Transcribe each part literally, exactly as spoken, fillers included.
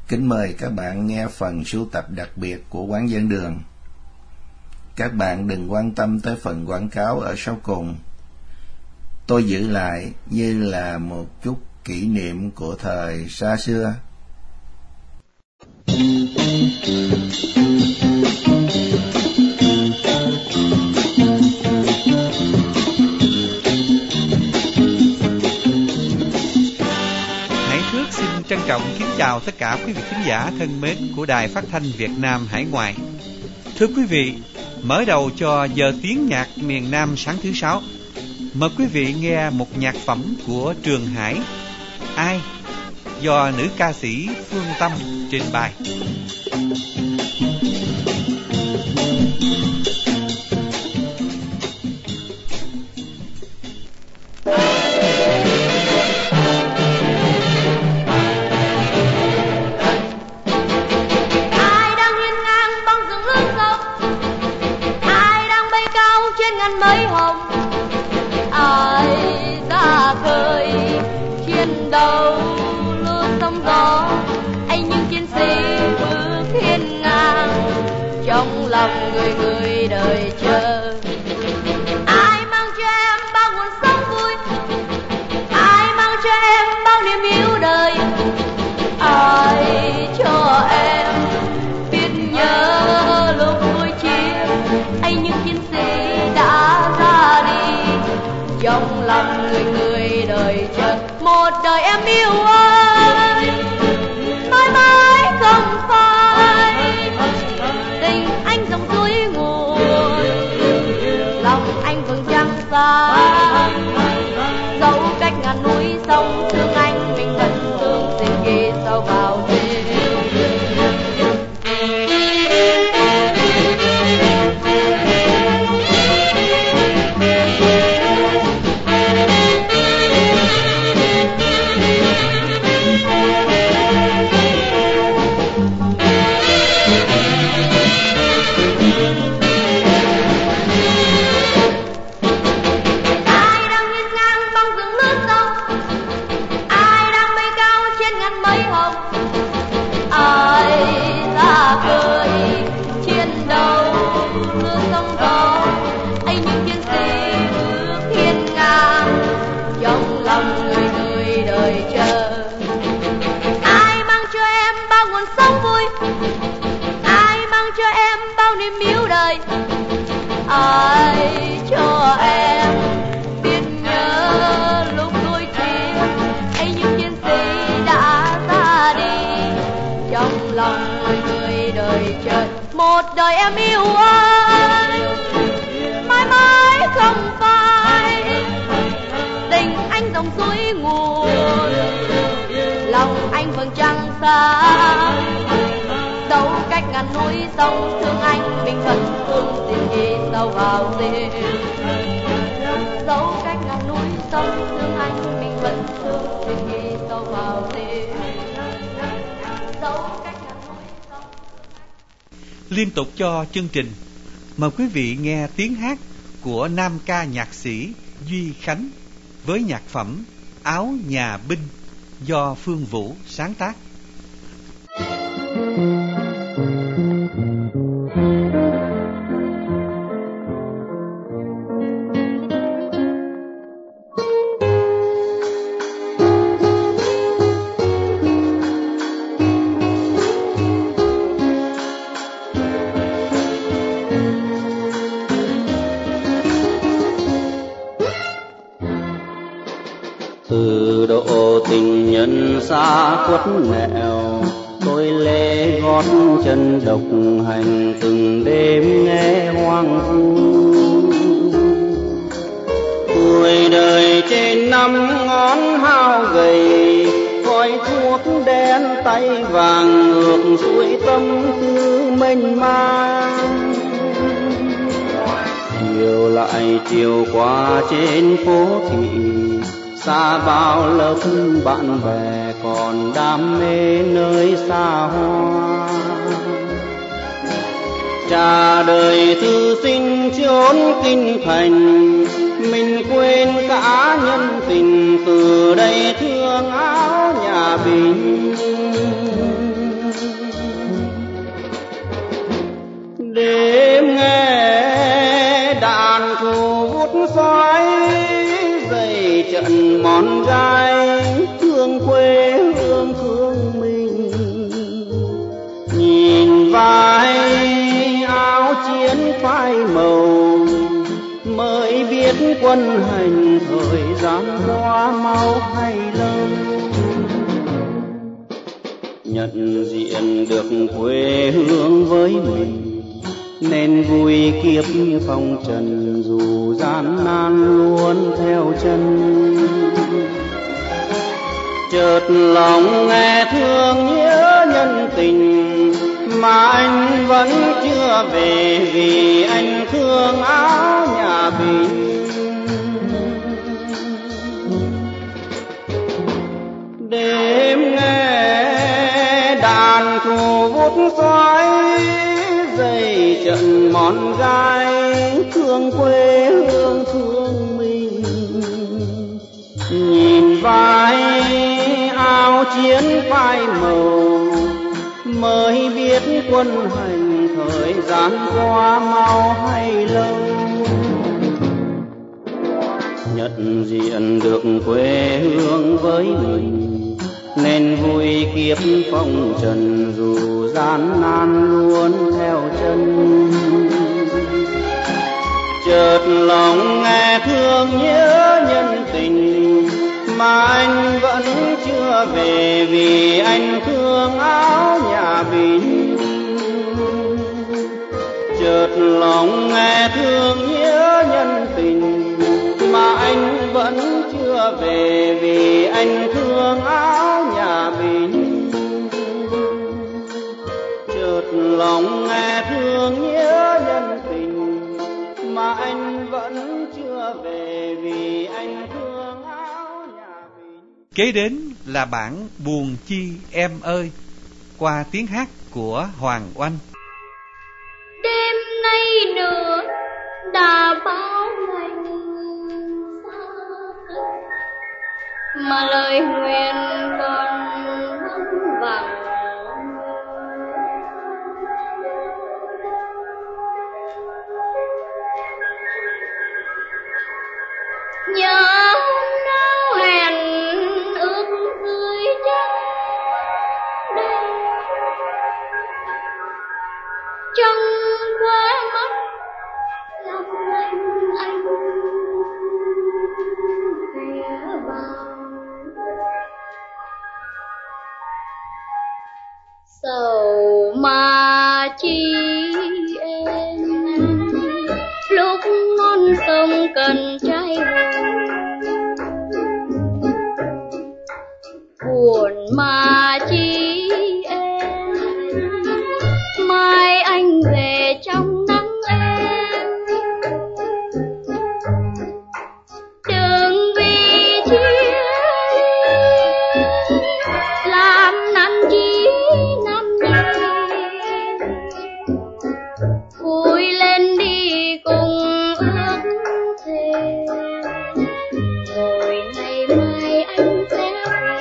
Kính mời các bạn nghe phần sưu tập đặc biệt của Quán Giảng Đường. Các bạn đừng quan tâm tới phần quảng cáo ở sau cùng. Tôi giữ lại như là một chút kỷ niệm của thời xa xưa. Trân trọng kính chào tất cả quý vị khán giả thân mến của Đài Phát thanh Việt Nam Hải Ngoại. Thưa quý vị, mở đầu cho giờ tiếng nhạc miền Nam sáng thứ sáu, mời quý vị nghe một nhạc phẩm của Trường Hải, Ai, do nữ ca sĩ Phương Tâm trình bày. Mấy hồng ai ra khơi chiến đấu lướt sóng gió, anh những chiến sĩ bước hiên ngang trong lòng người người đời chờ. Ai mang cho em bao nguồn sống vui, ai mang cho em bao niềm yêu đời, ai cho em biết nhớ lúc vui chiến, anh những chiến sĩ đã ra đi trong lòng người người đời chờ. Một đời em yêu ơi, mãi mãi không phai, tình anh dòng suối nguồn, lòng anh vững trăng xa, dẫu cách ngàn núi sông thương anh mình vẫn thương tình ghi sâu vào tim. Ai cho em biết nhớ lúc đôi chiến, anh những chiến sĩ đã ra đi trong lòng người người đời chờ. Một đời em yêu ơi, mãi mãi không phai, tình anh dòng suối nguồn, lòng anh vầng trăng xa, dẫu cách ngàn núi sông thương anh mình vẫn thương tình ghi sâu vào tim. Dẫu cách ngàn núi sông thương anh mình vẫn thương tình ghi sâu vào tim. Dẫu cách ngàn núi sông. Liên tục cho chương trình, mời quý vị nghe tiếng hát của nam ca nhạc sĩ Duy Khánh với nhạc phẩm Áo Nhà Binh do Phương Vũ sáng tác. Từ độ tình nhân xa khuất nẻo, tôi lê gót chân độc hành từng đêm nghe hoang vu. Tuổi đời trên năm ngón hao gầy, khói thuốc đen tay vàng ngược suối tâm tư mênh mang. Chiều lại chiều qua trên phố thị, xa bao lớp bạn bè còn đam mê nơi xa hoa. Trà đời thư sinh chốn kinh thành, mình quên cả nhân tình, từ đây thương áo nhà Bình. mòn gai thương quê hương thương mình. Nhìn vai áo chiến phai màu mới biết quân hành thời gian qua mau hay lâu. Nhận diện được quê hương với mình nên vui kiếp phong trần, dù gian nan luôn theo chân. Chợt lòng nghe thương nhớ nhân tình mà anh vẫn chưa về, vì anh thương áo nhà Bình. Đêm nghe đàn thù vút xoáy dây trận mòn gai thương quê hương thương mình. Nhìn vai áo chiến phai màu mới biết quân hành thời gian qua mau hay lâu. Nhận diện được quê hương với mình nên vui kiếp phong trần, dù gian nan luôn theo chân. Chợt lòng nghe thương nhớ nhân tình mà anh vẫn chưa về, vì anh thương áo nhà Bình. Chợt lòng nghe thương nhớ nhân tình mà anh vẫn chưa về, vì anh thương áo nhà Bình. Chợt lòng nghe thương nhớ nhân tình mà anh vẫn chưa về, vì anh thương áo nhà Bình. Kế đến là bản Buồn Chi Em Ơi qua tiếng hát của Hoàng Oanh. Đêm nay nữa đã bao ngày mà lời nguyện còn vắng vẳng. Nhớ nao hẹn ước dưới trăng đêm, trăng qua mắt lòng anh anh ghé vào. Sầu mà chi em lúc non sông cần trái buồn mà chi em mai anh về trong nắng em. Đừng vì chia ly làm năn chí năm nhì, vui lên đi cùng ước thề, rồi ngày mai anh sẽ về.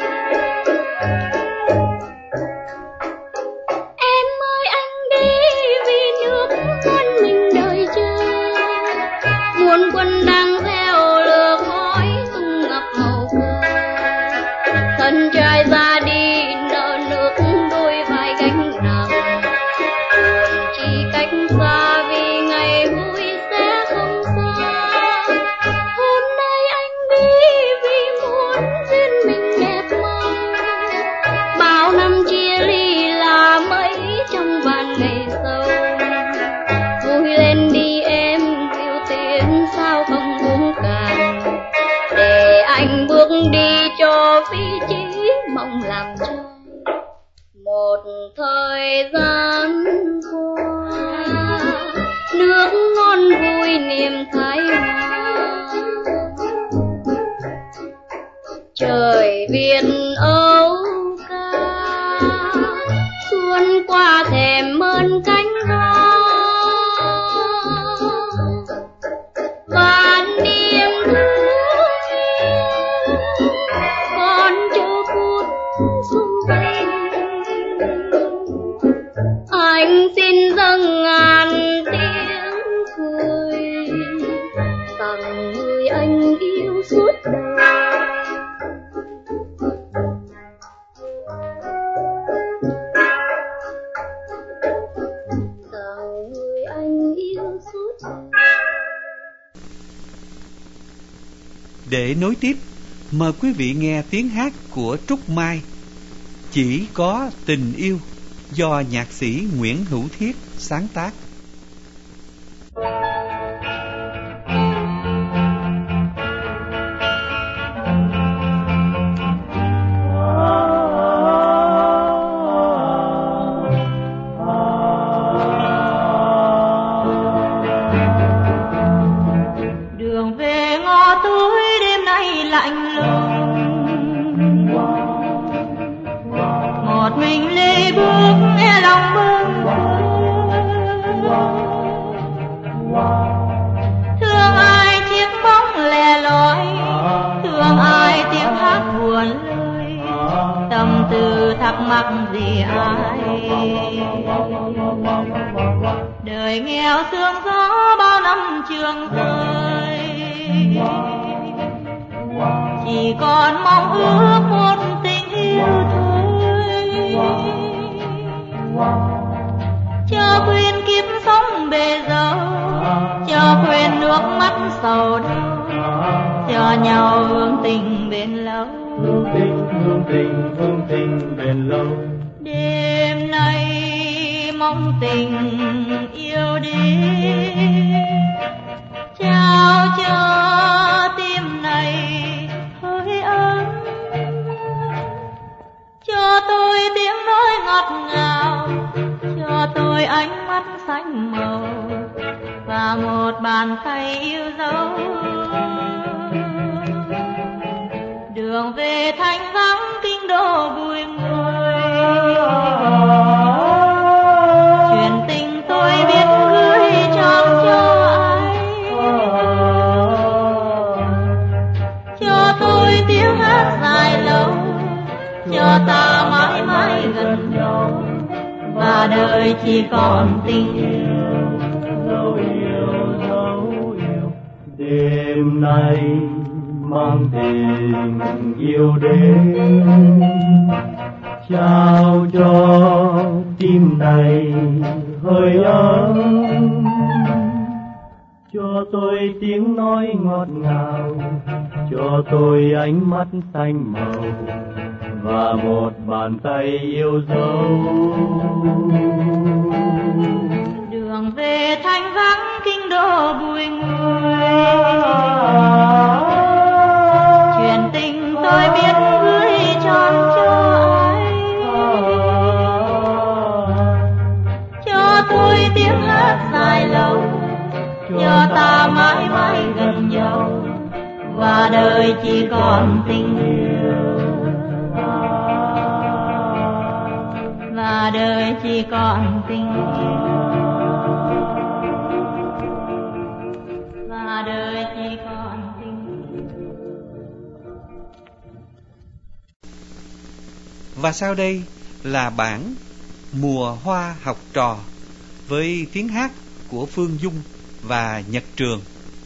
Em ơi anh đi vì nước con mình đợi chờ, muôn quân đang theo lượt hỏi tung ngập màu cờ. Thân trai ra đi nợ nước đôi vai gánh nặng, buồn chỉ cách xa vì ngày vui sẽ không xa. Hôm nay anh đi vì muốn duyên mình đẹp mong, bao năm chia ly là mấy trong vạn ngày sâu. Vui lên đi em yêu tiền sao không uống cạn, để anh bước đi cho vị trí mong làm trai. Một thời gian qua nước ngon vui niềm thái hòa, trời Việt Âu ca xuân qua thềm mơn cánh hoa. Và niềm thương yêu còn chờ phút xung quanh, anh xin dâng ngàn tiếng cười tặng người anh yêu suốt đời. Để nối tiếp, mời quý vị nghe tiếng hát của Trúc Mai, Chỉ Có Tình Yêu, do nhạc sĩ Nguyễn Hữu Thiết sáng tác. Gì ai đời nghèo sương gió bao năm trường rơi, chỉ còn mong ước một tình yêu thôi, cho quên kiếp sống bề dâu, cho quên nước mắt sầu đau, cho nhau hương tình bền lâu, hương tình hương tình hương tình bền lâu. Đêm nay mong tình yêu đến, trao cho tim này hơi ấm, cho tôi tiếng nói ngọt ngào, cho tôi ánh mắt xanh màu và một bàn tay yêu dấu. Đường về thanh vắng kinh đô bùi ngùi, chuyện tình tôi biết gửi trọn cho ai, cho tôi tiếng hát dài lâu, cho ta mãi mãi gần nhau và đời chỉ còn tình yêu, dấu yêu dấu yêu. Đêm nay mang tình yêu đến, trao cho tim này hơi ấm, cho tôi tiếng nói ngọt ngào, cho tôi ánh mắt xanh màu và một bàn tay yêu dấu. Đường về thanh vắng kinh đô bùi ngùi, chuyện tình tôi biết gửi trọn cho ai, cho tôi tiếng hát dài lâu, cho ta mãi mãi gần nhau và đời chỉ còn tình yêu, và đời chỉ còn tình yêu, và đời chỉ còn tình yêu. Và sau đây là bản Mùa Hoa Học Trò với tiếng hát của Phương Dung và Nhật Trường.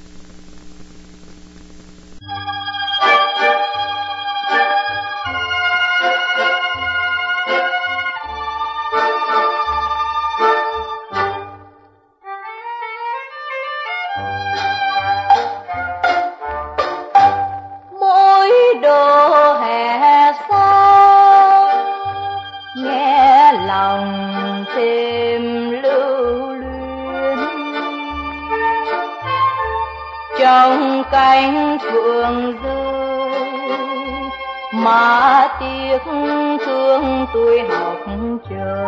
Trong cánh phượng rơi mà tiếc thương tuổi học trò,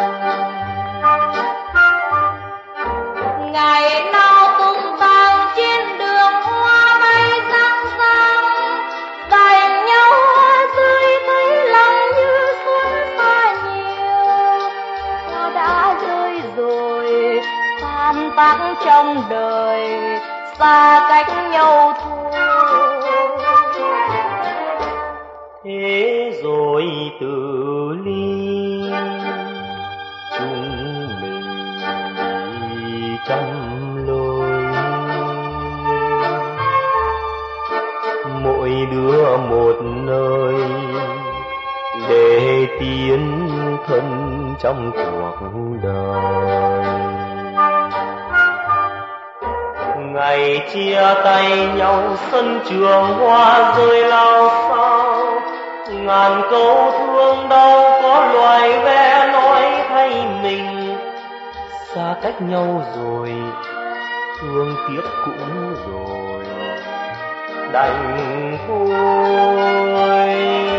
ngày nào tung tăng trên đường hoa bay răng răng, dành nhau tươi thấy lòng như xuân pha nhiều, sao đã rơi rồi tan tác trong đời, xa cách nhau thôi. Thế rồi từ ly chúng mình đi trăm lối, mỗi đứa một nơi để tiến thân trong cuộc đời. ngày chia tay nhau sân trường hoa rơi lao sao, ngàn câu thương đau có loài ve nói thay mình. Xa cách nhau rồi, thương tiếc cũng rồi, đành thôi.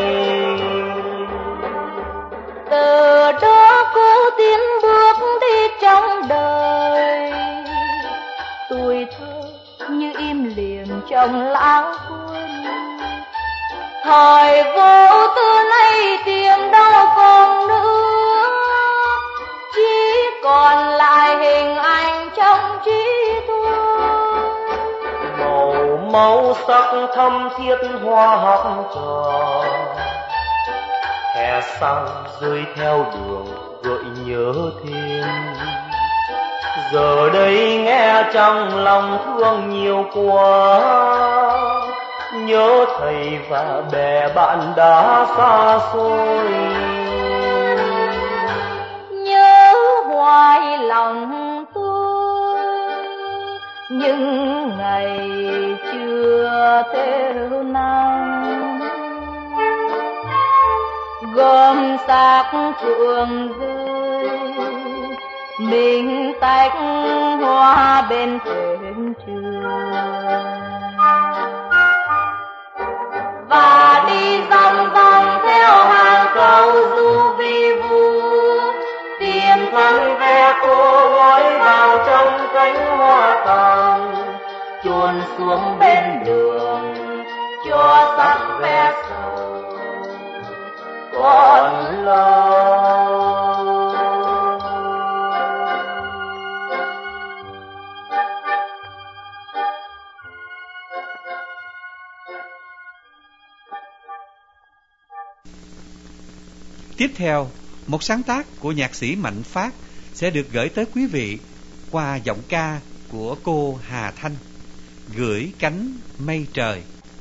Từ đó cô tiến bước đi trong đời, tuổi thơ như im lìm trong lãng quên. Thời vô tư nay tìm đâu còn nữa, chỉ còn lại hình ảnh trong trí tôi. Màu máu sắc thâm thiết hoa học trò, hè sang rơi theo đường gợi nhớ thêm. Giờ đây nghe trong lòng thương nhiều quá, nhớ thầy và bè bạn đã xa xôi. Nhớ hoài lòng tôi những ngày chưa theo nắng, gom xác phượng rơi mình tách hoa bên thềm trường, và đi dòng dòng theo hàng câu du vi vu, tìm thân ve cô gói vào trong cánh hoa tàn, chôn xuống bên đường cho sắc ve sầu còn lâu. Tiếp theo, một sáng tác của nhạc sĩ Mạnh Phát sẽ được gửi tới quý vị qua giọng ca của cô Hà Thanh, Gửi cánh mây trời.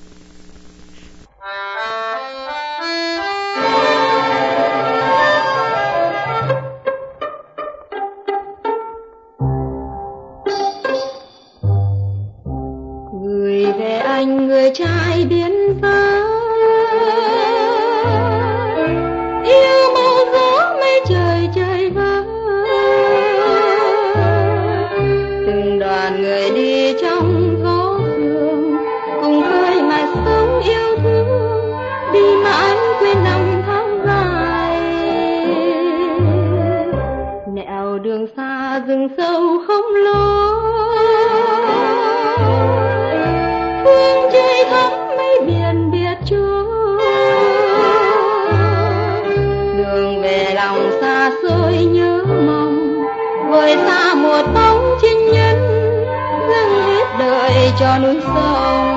Gửi về anh người trai điên vã, yêu màu gió mây trời trời vơi. Từng đoàn người đi trong gió sương, cùng khơi mà sống yêu thương, đi mãi quên năm tháng dài. Nẻo đường xa rừng sâu không lối, phương trời thắm mây biển biệt trôi. Đường về lòng xa xôi nhớ mong, vời xa một bóng chinh nhân, dâng hết đời cho núi sông.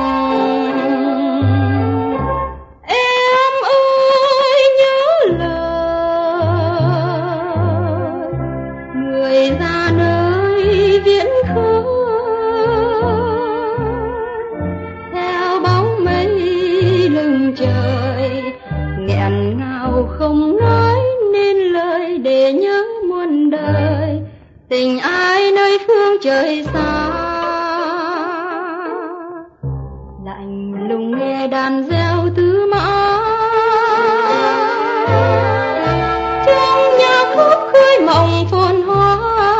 Em ơi nhớ lời người ra nơi viễn khơi, theo bóng mây lưng trời, nghẹn ngào không nói nên lời để nhớ muôn đời. Tình ai nơi phương trời xa, lạnh lùng nghe đàn reo tứ mã, trong nhà khúc khơi mộng phồn hoa.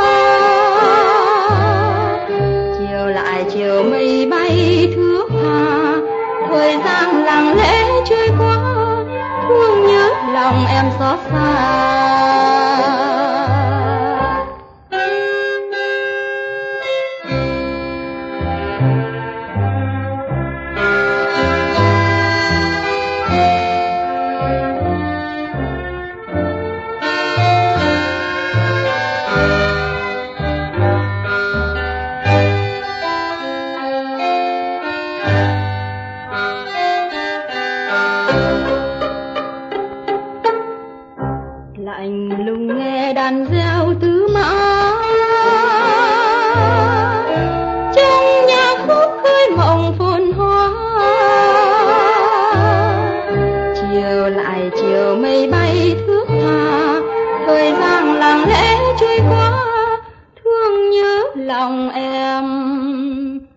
Chiều lại chiều mây bay thước tha, thời gian lặng lẽ trôi qua, thương nhớ lòng em xót xa. Lạnh lùng nghe đàn reo tứ mã, trong nhà khúc khơi mộng phồn hoa. Chiều lại chiều mây bay thước tha, thời gian lặng lẽ trôi qua, thương nhớ lòng em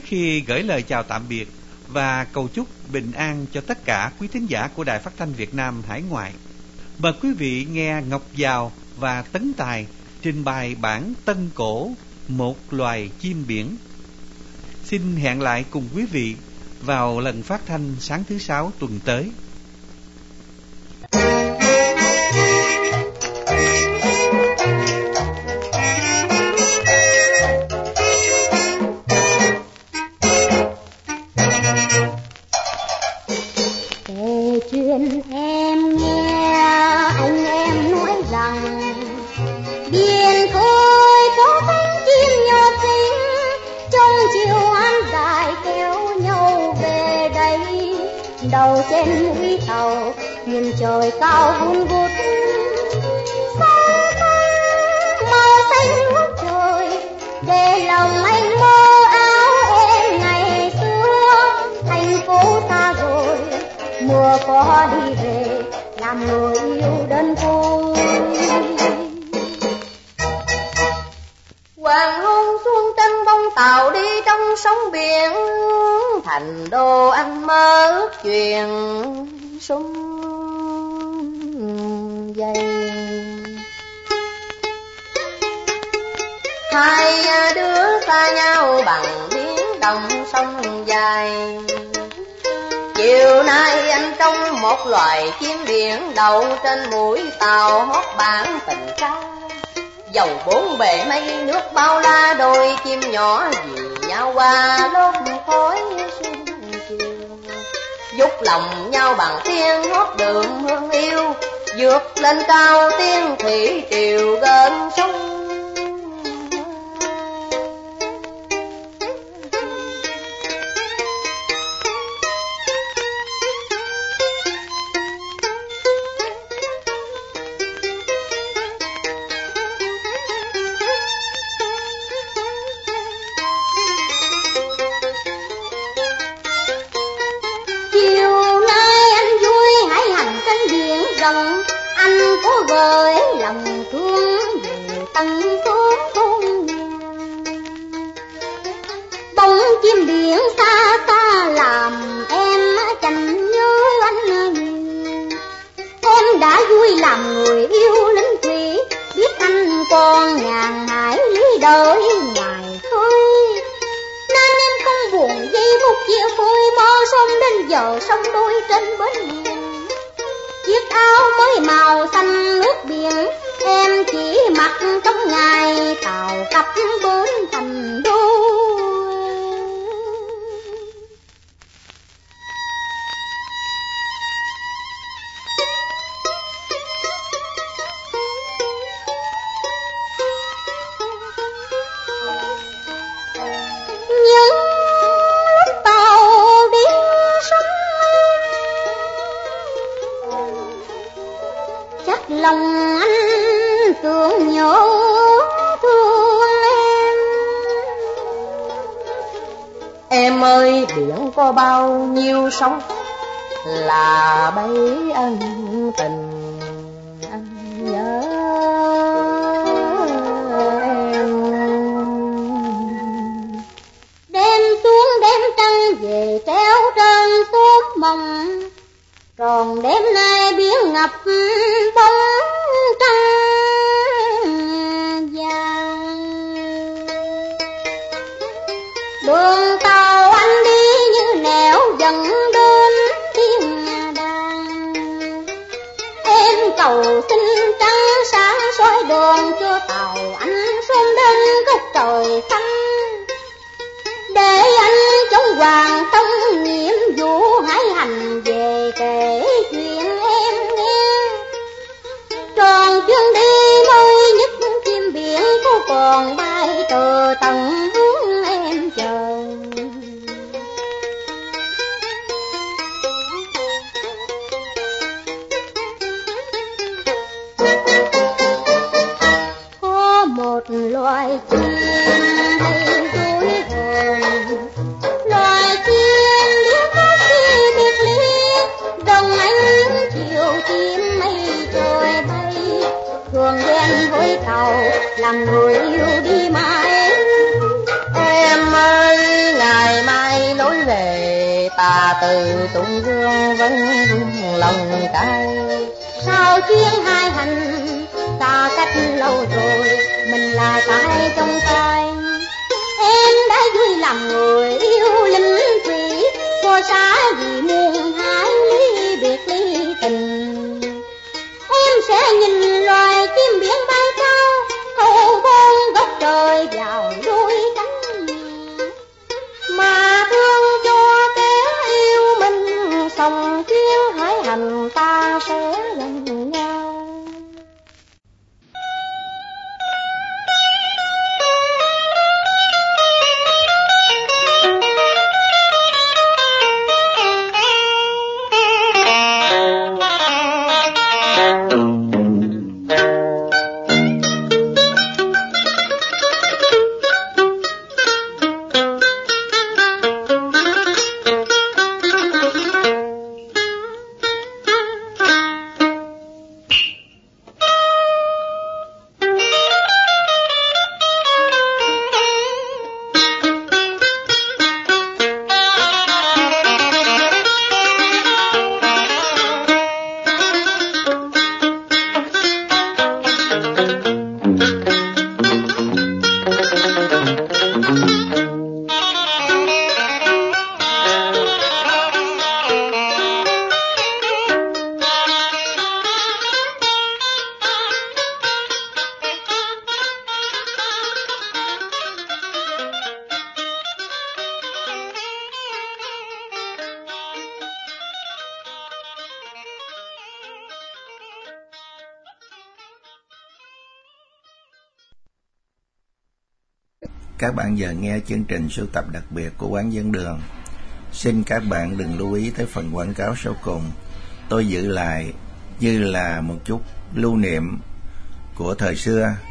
khi gửi lời chào tạm biệt và cầu chúc bình an cho tất cả quý thính giả của Đài Phát thanh Việt Nam hải ngoại, mời quý vị nghe Ngọc Giàu và Tấn Tài trình bày bản Tân Cổ, một loài chim biển. Xin hẹn lại cùng quý vị vào lần phát thanh sáng thứ Sáu tuần tới. Kể chuyện em nghe anh em nói rằng biển khơi có cánh chim nhỏ xinh, trong chiều hoan dài kéo nhau về đây. Đầu trên mũi tàu nhìn trời cao vun vút, sông xanh màu xanh ngút trời, để lòng anh mơ áo em ngày xưa. Thành phố xa rồi mùa có đi về, làm người yêu đơn côi. Hoàng hôn xuống chân bông tàu đi trong sóng biển, thành đô ăn mơ ước chuyện súng dây. Hai đứa xa nhau bằng biển đồng sông dài. Chiều nay anh trong một loài chim biển đậu trên mũi tàu hót bản tình ca. Dầu bốn bề mây nước bao la, đôi chim nhỏ dìu nhau qua lốp khói sương chiều. Giúp lòng nhau bằng tiếng hót đường hương yêu, vượt lên cao tiếng thủy triều gần sông. Anh có gửi lòng thương về tận xuống thôn nhà. Bóng chim biển xa xa làm em chẳng nhớ anh nhiều. Em đã vui làm người yêu lính thủy, biết anh còn ngàn hải lý đợi ngoài khơi. Nên em không buồn giây phút chia phôi, mơ sông đến giờ sông đôi trên bến biển. Chiếc áo mới màu xanh nước biển, em chỉ mặc trong ngày tàu cập bến thành đô. Những lúc tàu đi sông chắc lòng anh tưởng nhớ thương em. Em ơi biển có bao nhiêu sóng là bấy ân tình, anh nhớ em. Đêm xuống đêm trăng về treo trên xóm mộng, còn đêm nay biển ngập bóng trăng vàng. Đường tàu anh đi như nẻo dẫn đến tiếng đàn. Em cầu xin trăng sáng soi đường cho tàu anh sớm đến góc trời xanh, để anh chống hoàng tông nhiệm vụ hải hành về kể chuyện em nghe. Tròn chuyến đi mới nhất chim biển có còn bay từ tận hướng em chờ. Có một loài chim hay dối hồn, loài chim liếc mắt khi biệt ly, đồng ánh chiều chim mây trời bay. Thường quen với tàu làm người yêu đi mãi. Em ơi ngày từ tụng gương vẫn vương lòng cay. Sao chuyến hai hành xa cách lâu rồi, mình là tay trong tay. Em đã vui làm người yêu lính thủy, cô xa vì muôn hai ly biệt ly tình. Em sẽ nhìn loài chim biển bay cao, cầu vôn góc trời vào đôi cánh, mà thương cho kẻ yêu mình. Song chuyến hải hành ta sẽ gần nhau. Các bạn giờ nghe chương trình sưu tập đặc biệt của Quán Dẫn Đường. Xin các bạn đừng lưu ý tới phần quảng cáo sau cùng. Tôi giữ lại như là một chút lưu niệm của thời xưa.